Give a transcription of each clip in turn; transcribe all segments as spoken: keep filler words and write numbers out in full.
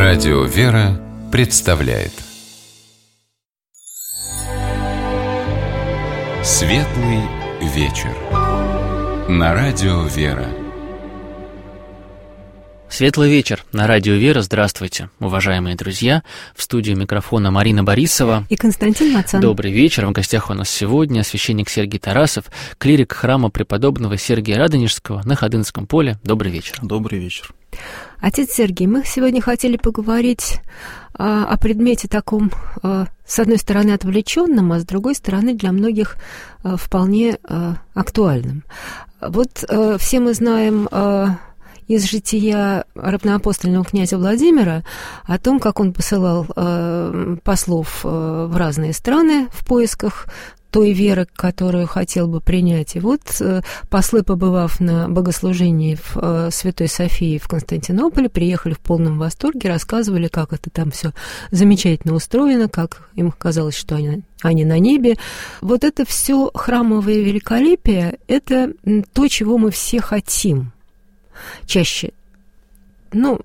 Радио «Вера» представляет Светлый вечер на Радио «Вера». Светлый вечер на Радио «Вера». Здравствуйте, уважаемые друзья. В студии микрофона Марина Борисова и Константин Мацан. Добрый вечер. В гостях у нас сегодня священник Сергий Тарасов, клирик храма преподобного Сергия Радонежского на Ходынском поле. Добрый вечер. Добрый вечер. Отец Сергий, мы сегодня хотели поговорить а, о предмете таком, а, с одной стороны, отвлеченном, а с другой стороны, для многих а, вполне а, актуальным. Вот а, все мы знаем а, из жития равноапостольного князя Владимира о том, как он посылал а, послов а, в разные страны в поисках той веры, которую хотел бы принять. И вот э, послы, побывав на богослужении в э, Святой Софии в Константинополе, приехали в полном восторге, рассказывали, как это там все замечательно устроено, как им казалось, что они, они на небе. Вот это все храмовое великолепие, это то, чего мы все хотим чаще. Ну,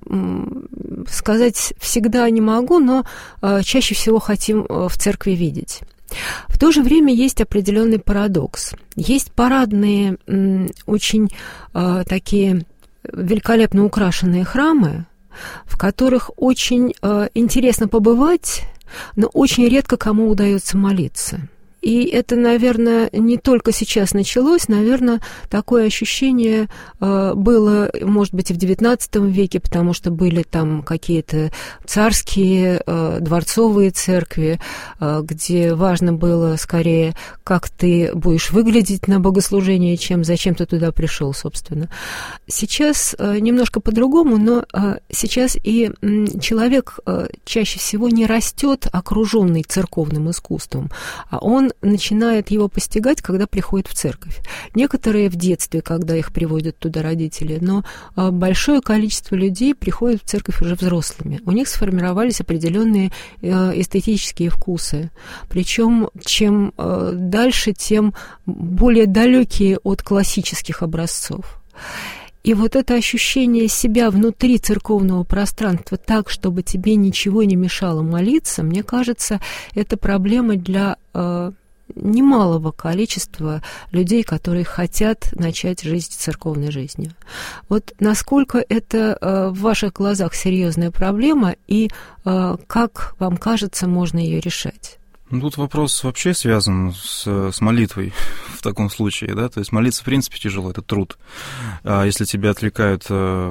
сказать всегда не могу, но э, чаще всего хотим э, в церкви видеть. В то же время есть определенный парадокс. Есть парадные, очень э, такие великолепно украшенные храмы, в которых очень э, интересно побывать, но очень редко кому удается молиться. И это, наверное, не только сейчас началось, наверное, такое ощущение э, было, может быть, и в девятнадцатом веке, потому что были там какие-то царские, э, дворцовые церкви, э, где важно было скорее, как ты будешь выглядеть на богослужении, чем зачем ты туда пришел, собственно. Сейчас э, немножко по-другому, но э, сейчас и э, человек э, чаще всего не растет окруженный церковным искусством, а он начинает его постигать, когда приходит в церковь. Некоторые в детстве, когда их приводят туда родители, но большое количество людей приходят в церковь уже взрослыми. У них сформировались определенные эстетические вкусы. Причем чем дальше, тем более далекие от классических образцов. И вот это ощущение себя внутри церковного пространства так, чтобы тебе ничего не мешало молиться, мне кажется, это проблема для э, немалого количества людей, которые хотят начать жизнь церковной жизнью. Вот насколько это э, в ваших глазах серьезная проблема и э, как вам кажется, можно ее решать? Ну, тут вопрос вообще связан с, с молитвой в таком случае, да, то есть молиться в принципе тяжело, это труд. А если тебя отвлекают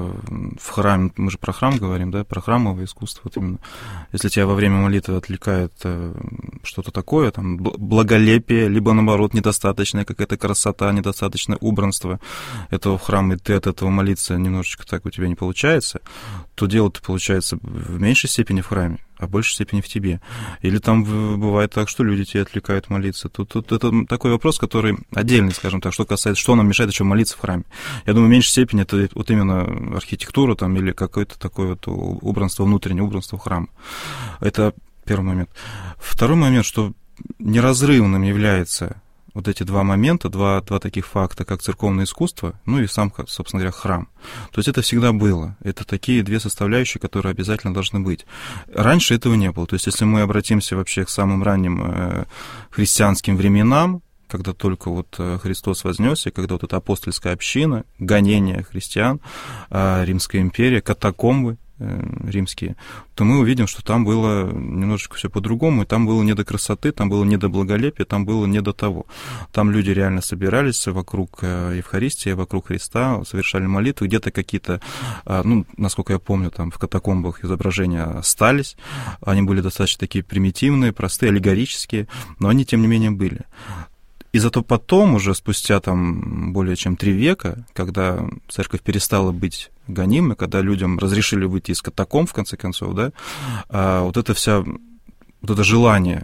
в храме, мы же про храм говорим, да, про храмовое искусство, вот именно, если тебя во время молитвы отвлекает что-то такое, там, благолепие, либо, наоборот, недостаточная какая-то красота, недостаточное убранство этого храма, и ты от этого молиться немножечко так у тебя не получается, то дело-то получается в меньшей степени в храме, а в большей степени в тебе. Или там бывает так, что люди тебя отвлекают молиться. Тут, тут это такой вопрос, который отдельный, скажем так, что касается, что нам мешает еще молиться в храме. Я думаю, в меньшей степени это вот именно архитектура там, или какое-то такое вот убранство, внутреннее убранство храма. Это первый момент. Второй момент, что неразрывным является вот эти два момента, два, два таких факта, как церковное искусство, ну и сам, собственно говоря, храм. То есть это всегда было. Это такие две составляющие, которые обязательно должны быть. Раньше этого не было. То есть если мы обратимся вообще к самым ранним э, христианским временам, когда только вот Христос вознесся, когда вот эта апостольская община, гонение христиан, э, Римская империя, катакомбы римские, то мы увидим, что там было немножечко все по-другому, и там было не до красоты, там было не до благолепия, там было не до того. Там люди реально собирались вокруг Евхаристии, вокруг Христа, совершали молитвы, где-то какие-то, ну, насколько я помню, там в катакомбах изображения остались, они были достаточно такие примитивные, простые, аллегорические, но они, тем не менее, были. И зато потом, уже спустя там более чем три века, когда церковь перестала быть гонимой, когда людям разрешили выйти из катакомб, в конце концов, да, вот это вся, вот это желание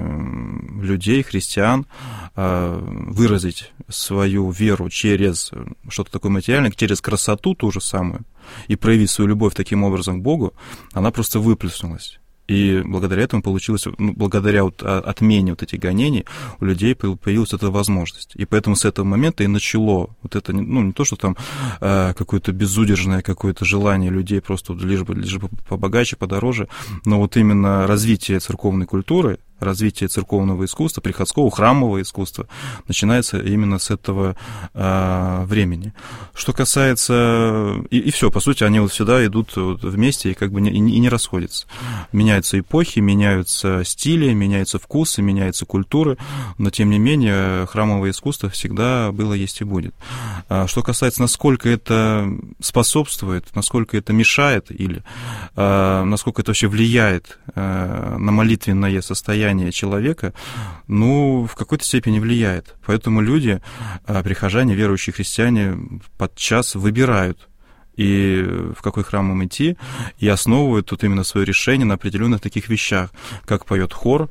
людей, христиан, выразить свою веру через что-то такое материальное, через красоту ту же самую, и проявить свою любовь таким образом к Богу, она просто выплеснулась. И благодаря этому получилось, ну, благодаря вот отмене вот этих гонений у людей появилась эта возможность. И поэтому с этого момента и начало вот это, ну, не то, что там какое-то безудержное какое-то желание людей просто лишь бы, лишь бы побогаче, подороже, но вот именно развитие церковной культуры, развитие церковного искусства, приходского, храмового искусства начинается именно с этого э, времени. Что касается... И, и все, по сути, они вот всегда идут вот вместе и как бы не, и не расходятся. Меняются эпохи, меняются стили, меняются вкусы, меняются культуры, но, тем не менее, храмовое искусство всегда было, есть и будет. А что касается, насколько это способствует, насколько это мешает или э, насколько это вообще влияет э, на молитвенное состояние человека, ну, в какой-то степени влияет. Поэтому люди, прихожане, верующие христиане, подчас выбирают, и в какой храм им идти, и основывают тут именно свое решение на определенных таких вещах, как поет хор,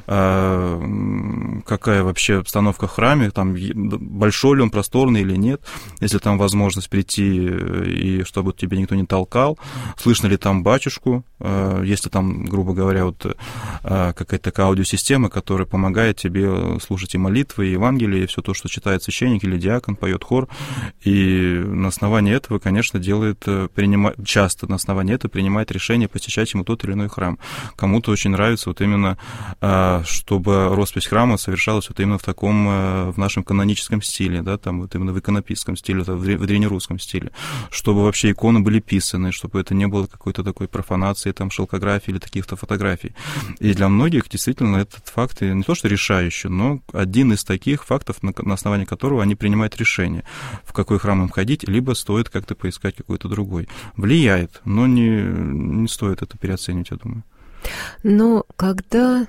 какая вообще обстановка в храме, там, большой ли он, просторный или нет, если там возможность прийти, и чтобы тебе никто не толкал, слышно ли там батюшку, если там, грубо говоря, вот какая-то такая аудиосистема, которая помогает тебе слушать и молитвы, и Евангелие, и все то, что читает священник или диакон, поет хор, и на основании этого, конечно, делает, принимает, часто на основании этого принимает решение посещать ему тот или иной храм. Кому-то очень нравится вот именно, чтобы роспись храма совершалась вот именно в таком, в нашем каноническом стиле, да, там вот именно в иконописском стиле, в древнерусском стиле, чтобы вообще иконы были писаны, чтобы это не было какой-то такой профанации, там, шелкографии или таких-то фотографий. И для многих действительно этот факт не то что решающий, но один из таких фактов, на основании которого они принимают решение, в какой храм им ходить, либо стоит как-то поискать какой-то другой. Влияет, но не, не стоит это переоценивать, я думаю. Но когда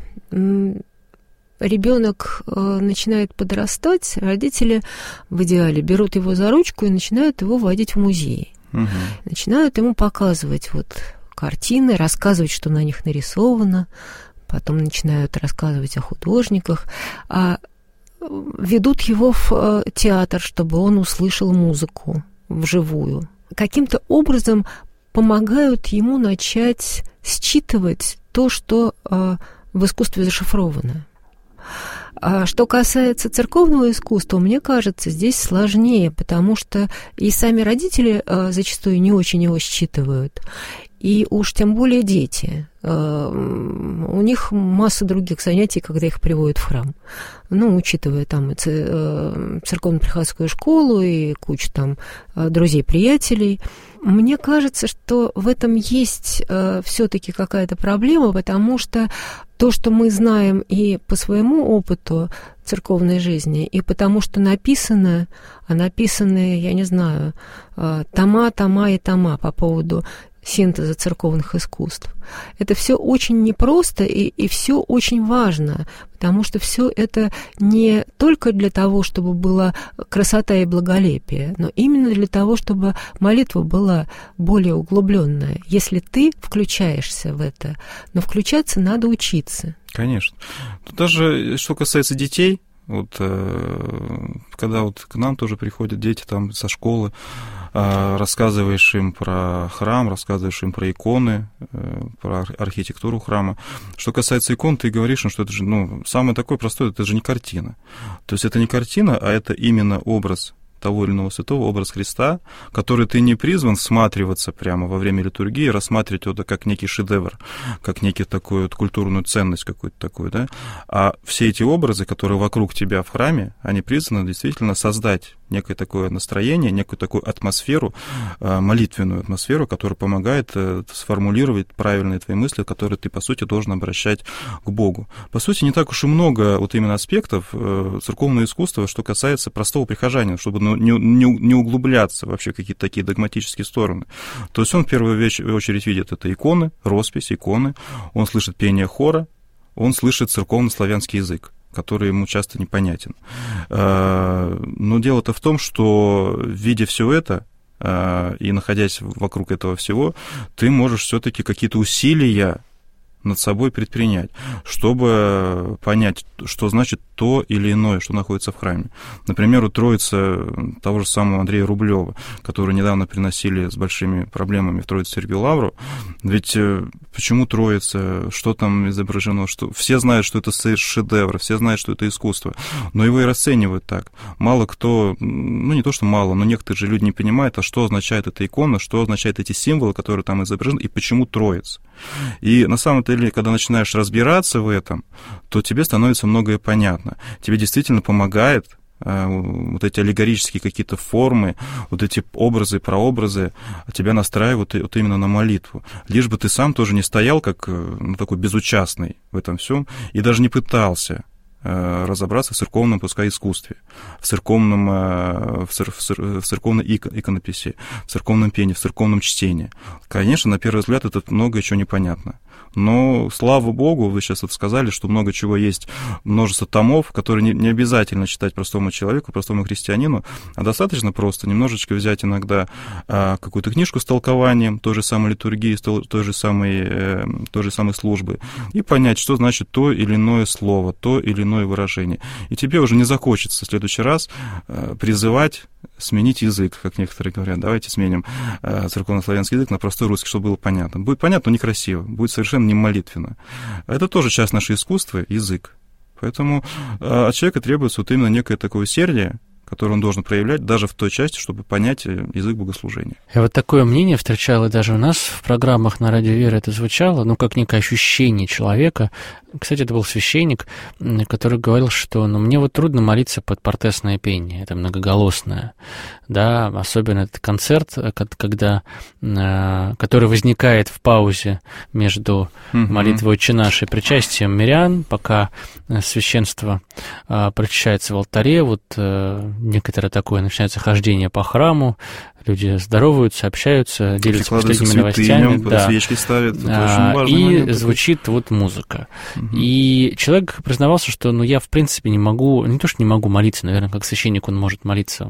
ребенок начинает подрастать, родители в идеале берут его за ручку и начинают его водить в музей. Угу. Начинают ему показывать вот картины, рассказывать, что на них нарисовано, потом начинают рассказывать о художниках, а ведут его в театр, чтобы он услышал музыку вживую. Каким-то образом помогают ему начать считывать то, что э, в искусстве зашифровано. А что касается церковного искусства, мне кажется, здесь сложнее, потому что и сами родители э, зачастую не очень его считывают, и уж тем более дети. Э, у них масса других занятий, когда их приводят в храм. Ну, учитывая там и церковно-приходскую школу, и кучу там друзей-приятелей. Мне кажется, что в этом есть э, все-таки какая-то проблема, потому что то, что мы знаем и по своему опыту церковной жизни, и потому что написано, а написаны, я не знаю, э, тома, тома и тома по поводу синтеза церковных искусств. Это все очень непросто и, и все очень важно, потому что все это не только для того, чтобы была красота и благолепие, но именно для того, чтобы молитва была более углубленная, если ты включаешься в это. Но включаться надо учиться. Конечно. Тут даже, что касается детей, вот когда вот к нам тоже приходят дети там со школы, рассказываешь им про храм, рассказываешь им про иконы, про архитектуру храма. Что касается икон, ты говоришь им, что это же, ну, самое такое простое, это же не картина. То есть это не картина, а это именно образ того или иного святого, образ Христа, который ты не призван всматриваться прямо во время литургии, рассматривать его как некий шедевр, как некий такую вот культурную ценность какую-то такую, да, а все эти образы, которые вокруг тебя в храме, они призваны действительно создать некое такое настроение, некую такую атмосферу, молитвенную атмосферу, которая помогает сформулировать правильные твои мысли, которые ты, по сути, должен обращать к Богу. По сути, не так уж и много вот именно аспектов церковного искусства, что касается простого прихожанина, чтобы не, не, не углубляться вообще в какие-то такие догматические стороны. То есть он в первую очередь видит это иконы, роспись, иконы, он слышит пение хора, он слышит церковно-славянский язык, который ему часто непонятен. Но дело-то в том, что, видя все это и находясь вокруг этого всего, ты можешь все-таки какие-то усилия над собой предпринять, чтобы понять, что значит то или иное, что находится в храме. Например, у Троицы того же самого Андрея Рублева, который недавно приносили с большими проблемами в Троицу Сергию Лавру. Ведь почему Троица, что там изображено, что все знают, что это шедевр, все знают, что это искусство, но его и расценивают так. Мало кто, ну не то, что мало, но некоторые же люди не понимают, а что означает эта икона, что означают эти символы, которые там изображены, и почему Троица. И на самом деле, когда начинаешь разбираться в этом, то тебе становится многое понятно. Тебе действительно помогает вот эти аллегорические какие-то формы, вот эти образы, прообразы тебя настраивают вот именно на молитву. Лишь бы ты сам тоже не стоял как ну, такой безучастный в этом всем и даже не пытался разобраться в церковном, пускай, искусстве, в церковном, в, цер, в церковной иконописи, в церковном пении, в церковном чтении. Конечно, на первый взгляд это многое чего непонятно. Но, слава Богу, вы сейчас вот сказали, что много чего есть, множество томов, которые не, не обязательно читать простому человеку, простому христианину, а достаточно просто немножечко взять иногда а, какую-то книжку с толкованием той же самой литургии, той же самой, э, той же самой службы, и понять, что значит то или иное слово, то или иное выражение. И тебе уже не захочется в следующий раз э, призывать сменить язык, как некоторые говорят. Давайте сменим э, церковнославянский язык на простой русский, чтобы было понятно. Будет понятно, но некрасиво, будет совершенно не молитвенно. Это тоже часть нашего искусства, язык. Поэтому э, от человека требуется вот именно некое такое усердие, который он должен проявлять даже в той части, чтобы понять язык богослужения. Я вот такое мнение встречал, и даже у нас в программах на Радио Вера это звучало, ну, как некое ощущение человека. Кстати, это был священник, который говорил, что ну, мне вот трудно молиться под портесное пение, это многоголосное, да, особенно этот концерт, когда, который возникает в паузе между молитвой «Отче наш» и причастием мирян, пока священство причащается в алтаре, вот некоторое такое начинается хождение по храму, люди здороваются, общаются, делятся последними новостями, да. Свечки ставят, это а, очень важный и момент. звучит вот музыка. Угу. И человек признавался, что ну, я, в принципе, не могу, не то, что не могу молиться, наверное, как священник он может молиться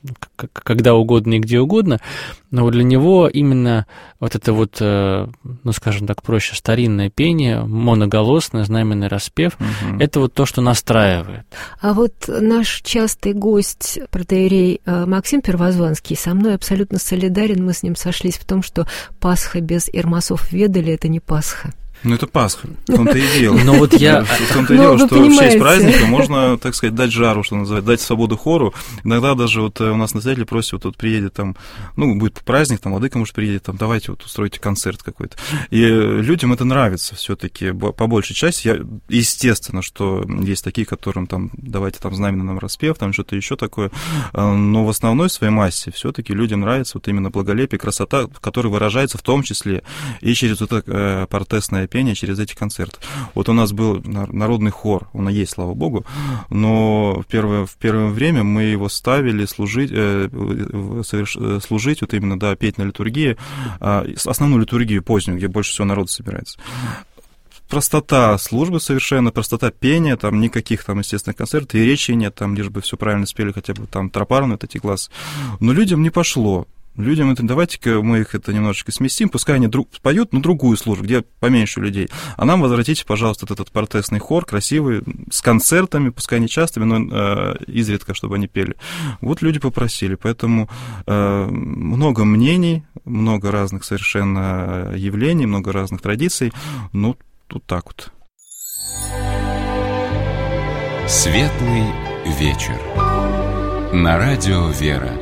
когда угодно и где угодно, но для него именно вот это вот, ну, скажем так, проще, старинное пение, моноголосное, знаменный распев, угу. это вот то, что настраивает. А вот наш частый гость, протоиерей Максим Первозванский, со мной абсолютно солидарен, мы с ним сошлись в том, что Пасха без Ирмасов Ведали – это не Пасха. Ну, это Пасха, в том-то и дело. Но вот я... В том-то и дело, что в честь праздника можно, так сказать, дать жару, что называется, дать свободу хору. Иногда даже вот у нас настоятель просит, вот тут приедет там, ну, будет праздник, там, владыка, может, приедет, там, давайте вот устройте концерт какой-то. И людям это нравится все-таки по большей части. Я, естественно, что есть такие, которым там, давайте там знаменный нам распев, там что-то еще такое. Но в основной своей массе все-таки людям нравится вот именно благолепие, красота, которая выражается в том числе и через вот это портесное пение, через эти концерты. Вот у нас был народный хор, он и есть, слава богу, но в первое, в первое время мы его ставили служить, э, соверш, служить вот именно, да, петь на литургии, э, основную литургию позднюю, где больше всего народу собирается. Простота службы совершенно, простота пения, там никаких там, естественно, концертов, и речи нет, там лишь бы все правильно спели, хотя бы там тропарно, это эти глазы. Но людям не пошло. Людям это, давайте-ка мы их это немножечко сместим, пускай они друг, поют, но другую службу, где поменьше людей. А нам возвратите, пожалуйста, этот, этот портесный хор, красивый, с концертами, пускай не частыми, но э, изредка, чтобы они пели. Вот люди попросили, поэтому э, много мнений, много разных совершенно явлений, много разных традиций, ну, тут так вот. Светлый вечер. На радио «Вера».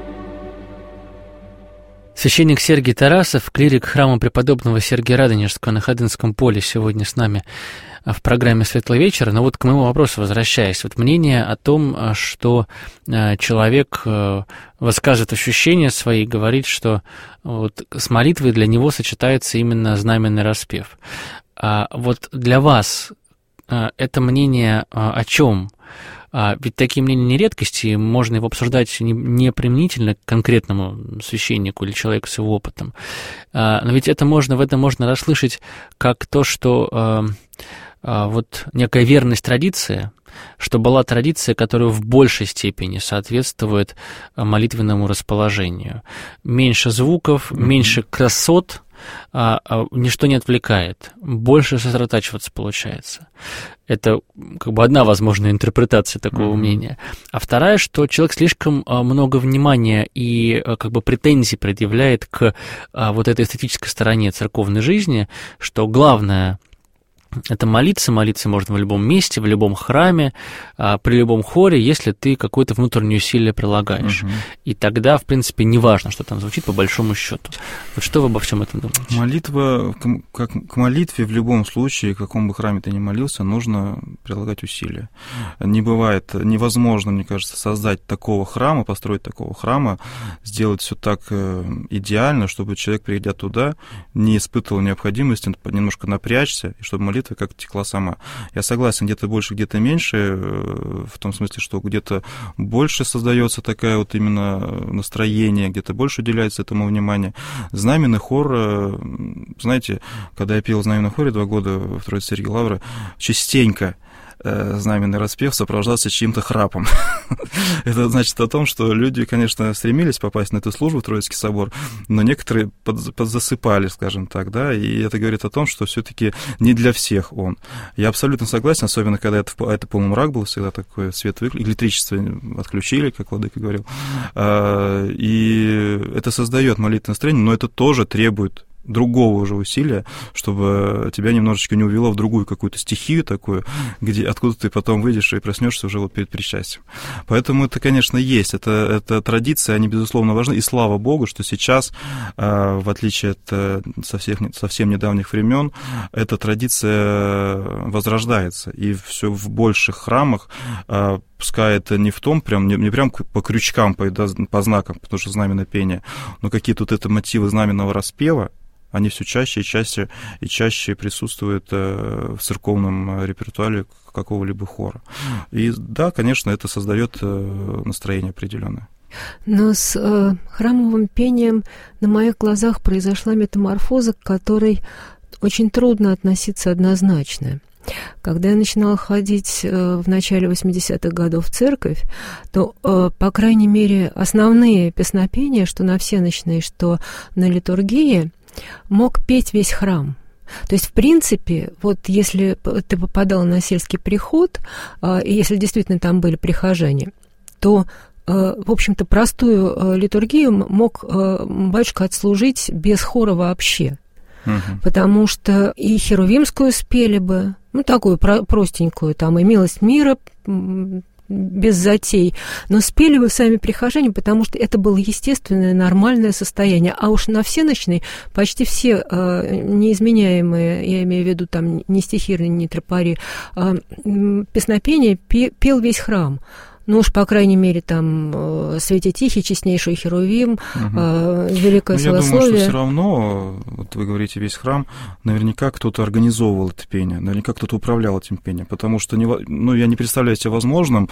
Священник Сергий Тарасов, клирик храма преподобного Сергия Радонежского на Ходынском поле, сегодня с нами в программе «Светлый вечер». Но вот к моему вопросу возвращаясь, вот мнение о том, что человек высказывает ощущения свои, говорит, что вот с молитвой для него сочетается именно знаменный распев. А вот для вас это мнение о чем? А ведь такие мнения не редкости, и можно его обсуждать не, не применительно к конкретному священнику или человеку с его опытом. А, но ведь это можно, в этом можно расслышать как то, что а, а, вот некая верность традиции, что была традиция, которая в большей степени соответствует молитвенному расположению. Меньше звуков, mm-hmm. меньше красот, а, а, ничто не отвлекает, больше сосредотачиваться получается. Это как бы одна возможная интерпретация такого mm-hmm. мнения. А вторая, что человек слишком много внимания и как бы претензий предъявляет к вот этой эстетической стороне церковной жизни, что главное — это молиться. Молиться можно в любом месте, в любом храме, при любом хоре, если ты какое-то внутреннее усилие прилагаешь. Угу. И тогда, в принципе, не важно, что там звучит, по большому счету. Вот что вы обо всем этом думаете? Молитва, как к молитве в любом случае, в каком бы храме ты ни молился, нужно прилагать усилия. Не бывает, невозможно, мне кажется, создать такого храма, построить такого храма, сделать все так идеально, чтобы человек, придя туда, не испытывал необходимости немножко напрячься, и чтобы молитва как текла сама. Я согласен, где-то больше, где-то меньше, в том смысле, что где-то больше создается такая вот именно настроение, где-то больше уделяется этому внимания. Знаменный хор, знаете, когда я пел в знаменном хоре два года в Троице Сергия Лавры, частенько знаменный распев сопровождался чьим-то храпом. Это значит о том, что люди, конечно, стремились попасть на эту службу в Троицкий собор, но некоторые под, подзасыпали, скажем так, да, и это говорит о том, что все-таки не для всех он. Я абсолютно согласен, особенно когда это, это полумрак был, всегда такой свет выключили, электричество отключили, как владыка говорил, и это создает молитвенное настроение, но это тоже требует другого уже усилия, чтобы тебя немножечко не увело в другую какую-то стихию такую, где, откуда ты потом выйдешь и проснешься уже вот перед причастием. Поэтому это, конечно, есть. Это, это традиции, они, безусловно, важны. И слава Богу, что сейчас, в отличие от совсем, совсем недавних времен, эта традиция возрождается. И все в больших храмах, пускай это не в том, прям, не, не прям по крючкам, по, по знакам, потому что знаменное пение, но какие-то вот это мотивы знаменного распева, они все чаще и чаще и чаще присутствуют в церковном репертуаре какого-либо хора. И да, конечно, это создает настроение определенное. Но с э, храмовым пением на моих глазах произошла метаморфоза, к которой очень трудно относиться однозначно. Когда я начинала ходить в начале восьмидесятых годов в церковь, то, по крайней мере, основные песнопения, что на всенощной, что на литургии, мог петь весь храм. То есть, в принципе, вот если ты попадал на сельский приход, и если действительно там были прихожане, то, в общем-то, простую литургию мог батюшка отслужить без хора вообще. Угу. Потому что и херувимскую спели бы, ну, такую простенькую, там, и «Милость мира», без затей, но спели бы сами прихожане, потому что это было естественное, нормальное состояние. А уж на всенощной почти все э, неизменяемые, я имею в виду там ни стихиры, ни тропари, э, песнопения пе, пел весь храм. Ну уж, по крайней мере, там э, «Свете Тихий», «Честнейший Херувим», угу. э, «Великое ну, Славословие». Я думаю, что все равно, вот вы говорите, весь храм, наверняка кто-то организовывал это пение, наверняка кто-то управлял этим пением, потому что не, ну, я не представляю себе возможным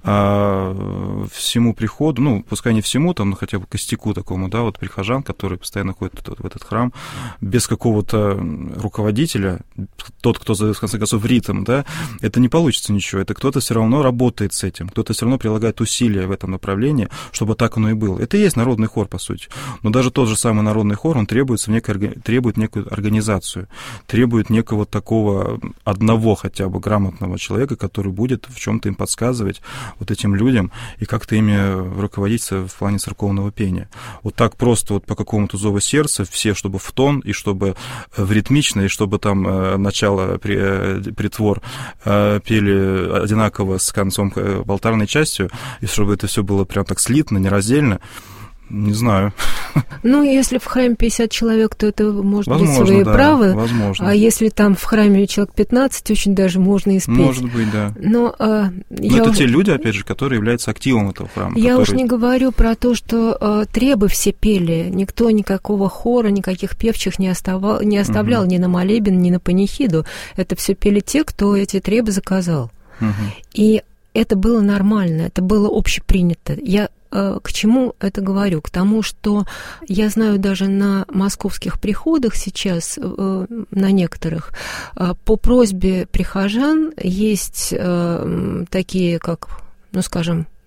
а, всему приходу, ну, пускай не всему, там, но хотя бы костяку такому, да, вот прихожан, которые постоянно ходят в этот храм, без какого-то руководителя, тот, кто, в конце концов, в ритм, да, это не получится ничего, это кто-то все равно работает с этим, кто-то все равно прилагает усилия в этом направлении, чтобы так оно и было. Это и есть народный хор, по сути. Но даже тот же самый народный хор, он требуется в некой, требует некую организацию, требует некого такого одного хотя бы грамотного человека, который будет в чем-то им подсказывать, вот этим людям, и как-то ими руководить в плане церковного пения. Вот так просто вот по какому-то зову сердца, все, чтобы в тон, и чтобы в ритмично, и чтобы там начало, притвор пели одинаково с концом алтарной частью, и чтобы это все было прям так слитно, нераздельно, не знаю. Ну, если в храме пятьдесят человек, то это может возможно, быть свои да, правы. Возможно. А если там в храме человек пятнадцать, очень даже можно и спеть. Может быть, да. Но, а, Но я это уж... те люди, опять же, которые являются активом этого храма. Я которые... уж не говорю про то, что а, требы все пели. Никто никакого хора, никаких певчих не, оставал, не оставлял угу. ни на молебен, ни на панихиду. Это все пели те, кто эти требы заказал. Угу. И это было нормально, это было общепринято. Я э, к чему это говорю? К тому, что я знаю даже на московских приходах сейчас, э, на некоторых, э, по просьбе прихожан есть э, такие, как, ну, скажем,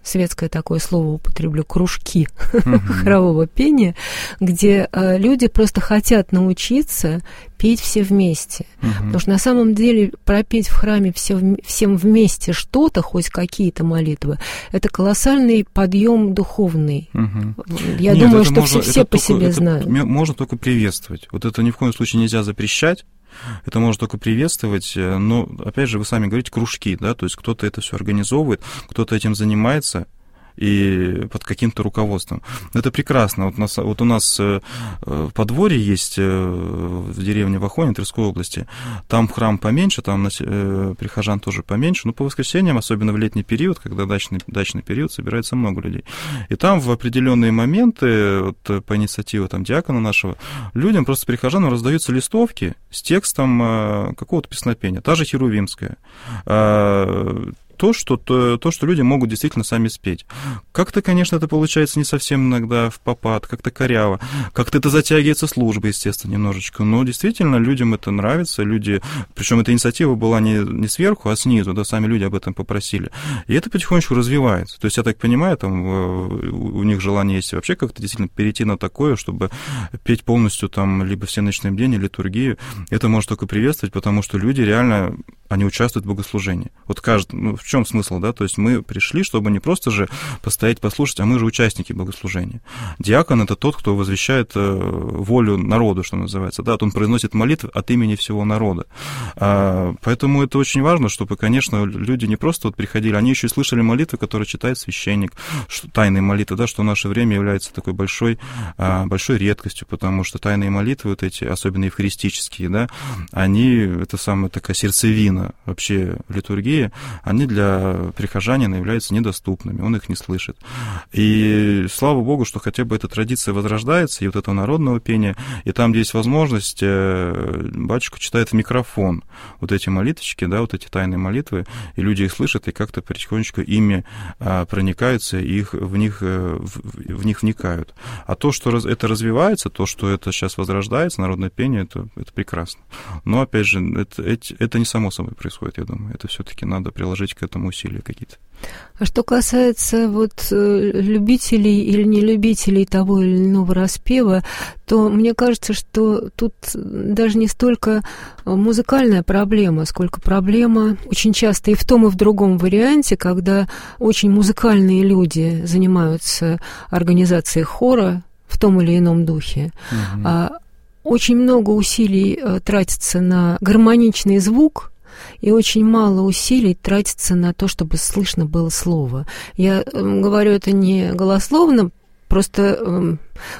светское такое слово употреблю, кружки uh-huh. хорового пения, где э, люди просто хотят научиться петь все вместе. Uh-huh. Потому что на самом деле пропеть в храме все, всем вместе что-то, хоть какие-то молитвы, это колоссальный подъем духовный. Uh-huh. Я Нет, думаю, что можно, все, все по только, себе знают. Можно только приветствовать. Вот это ни в коем случае нельзя запрещать. Это можно только приветствовать, но, опять же, вы сами говорите, кружки, да, то есть кто-то это все организовывает, кто-то этим занимается, и под каким-то руководством. Это прекрасно. Вот у нас, вот у нас в подворье есть в деревне Вахоне Тверской области, там храм поменьше, там прихожан тоже поменьше, но по воскресеньям, особенно в летний период, когда дачный, дачный период, собирается много людей. И там в определенные моменты, вот, по инициативе там, диакона нашего, людям, просто прихожанам раздаются листовки с текстом какого-то песнопения, та же Херувимская, то что, то, то, что люди могут действительно сами спеть. Как-то, конечно, это получается не совсем иногда в попад, как-то коряво, как-то это затягивается служба, естественно, немножечко, но действительно людям это нравится, люди, причем эта инициатива была не, не сверху, а снизу, да, сами люди об этом попросили, и это потихонечку развивается. То есть, я так понимаю, там у них желание есть вообще как-то действительно перейти на такое, чтобы петь полностью там либо все ночные бдения, литургию, это можно только приветствовать, потому что люди реально, они участвуют в богослужении. Вот каждый, ну, в чем смысл, да? То есть мы пришли, чтобы не просто же постоять, послушать, а мы же участники богослужения. Диакон — это тот, кто возвещает волю народу, что называется, да, вот он произносит молитвы от имени всего народа. Поэтому это очень важно, чтобы, конечно, люди не просто вот приходили, они еще и слышали молитвы, которые читает священник, тайные молитвы, да, что в наше время является такой большой, большой редкостью, потому что тайные молитвы, вот эти, особенно евхаристические, да, они, это самая такая сердцевина вообще литургии, они для прихожанина являются недоступными, он их не слышит. И слава Богу, что хотя бы эта традиция возрождается, и вот этого народного пения, и там, где есть возможность, батюшка читает в микрофон вот эти молитвочки, да, вот эти тайные молитвы, и люди их слышат, и как-то потихонечку ими проникаются, и их, в, них, в них вникают. А то, что это развивается, то, что это сейчас возрождается, народное пение, это, это прекрасно. Но, опять же, это, это, это не само собой происходит, я думаю. Это все-таки надо приложить к этому усилия какие-то. А что касается вот любителей или нелюбителей того или иного распева, то мне кажется, что тут даже не столько музыкальная проблема, сколько проблема очень часто и в том, и в другом варианте, когда очень музыкальные люди занимаются организацией хора в том или ином духе. Угу. Очень много усилий тратится на гармоничный звук, и очень мало усилий тратится на то, чтобы слышно было слово. Я говорю это не голословно, просто э,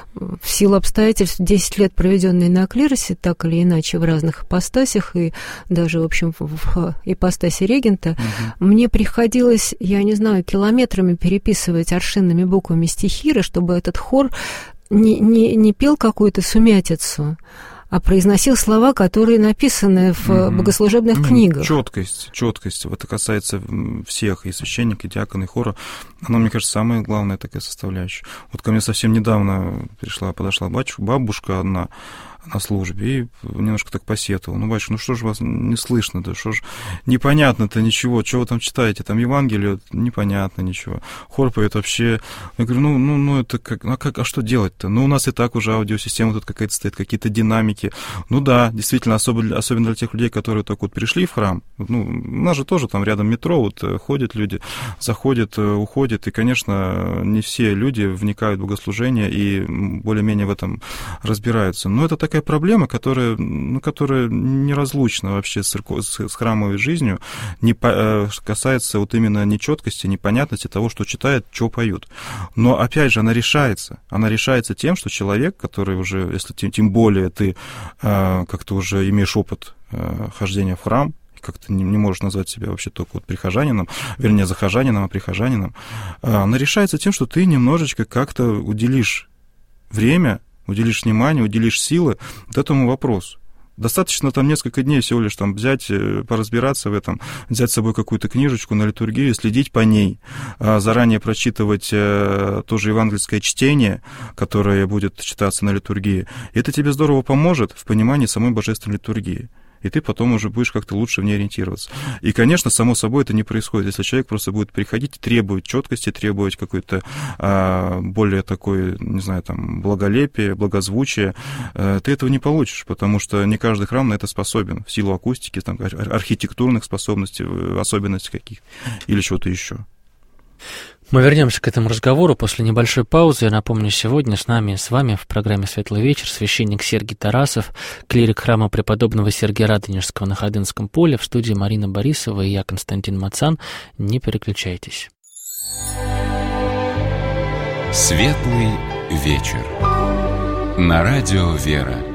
в силу обстоятельств, десять лет, проведенные на клиросе, так или иначе, в разных ипостасях, и даже, в общем, в, в ипостасе регента, угу. мне приходилось, я не знаю, километрами переписывать аршинными буквами стихиры, чтобы этот хор не, не, не пел какую-то сумятицу, а произносил слова, которые написаны в mm-hmm. богослужебных mm-hmm. книгах. Четкость, четкость. Вот это касается всех, и священника, и диакона, и хора. Она, мне кажется, самая главная такая составляющая. Вот ко мне совсем недавно пришла, подошла батюшка, бабушка одна на службе, и немножко так посетовал. Ну, батюшка, ну что же вас не слышно, да что ж непонятно-то ничего, что вы там читаете, там Евангелие, непонятно ничего. Хор поет вообще. Я говорю, ну, ну, ну это как, а, как, а что делать-то? Ну, у нас и так уже аудиосистема тут какая-то стоит, какие-то динамики. Ну да, действительно, особенно, особенно для тех людей, которые только вот пришли в храм. Ну, у нас же тоже там рядом метро, вот ходят люди, заходят, уходят, и, конечно, не все люди вникают в богослужение и более-менее в этом разбираются. Но это так такая проблема, которая, ну, которая неразлучна вообще с, с, с храмовой жизнью, не по, касается вот именно нечеткости, непонятности того, что читают, что поют. Но, опять же, она решается. Она решается тем, что человек, который уже, если тем, тем более ты э, как-то уже имеешь опыт э, хождения в храм, как-то не, не можешь назвать себя вообще только вот прихожанином, вернее, захожанином, а прихожанином, э, она решается тем, что ты немножечко как-то уделишь время, уделишь внимание, уделишь силы вот этому вопросу. Достаточно там несколько дней всего лишь там взять, поразбираться в этом, взять с собой какую-то книжечку на литургию, следить по ней, заранее прочитывать тоже евангельское чтение, которое будет читаться на литургии. И это тебе здорово поможет в понимании самой божественной литургии. и ты потом уже будешь как-то лучше в ней ориентироваться. И, конечно, само собой это не происходит, если человек просто будет приходить и требовать четкости, требовать какой-то а, более такой, не знаю, там, благолепия, благозвучия, а, ты этого не получишь, потому что не каждый храм на это способен в силу акустики, там, архитектурных способностей, особенностей каких или чего-то еще. Мы вернемся к этому разговору после небольшой паузы. Я напомню, сегодня с нами, с вами в программе «Светлый вечер» священник Сергий Тарасов, клирик храма преподобного Сергия Радонежского на Ходынском поле, в студии Марина Борисова и я, Константин Мацан. Не переключайтесь. «Светлый вечер» на радио «Вера».